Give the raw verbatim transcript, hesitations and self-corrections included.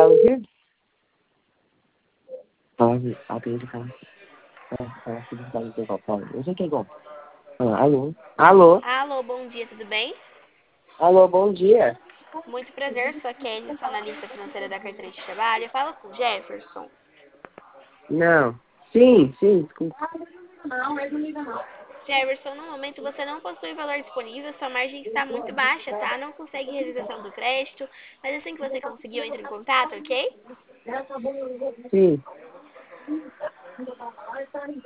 fala o quê? Fala, abre ele, fala. É, é, filho, fala o que é igual, fala. Eu sei que é igual. Ah, alô? Alô? Alô, bom dia, tudo bem? Alô, bom dia. Muito prazer, sou a Kelly, sou analista financeira da carteira de trabalho. Fala com o Jefferson. Não. Sim, sim, desculpa. Jefferson, no momento você não possui valor disponível, sua margem está muito baixa, tá? Não consegue realização do crédito, mas assim que você conseguiu, entre em contato, ok? Sim.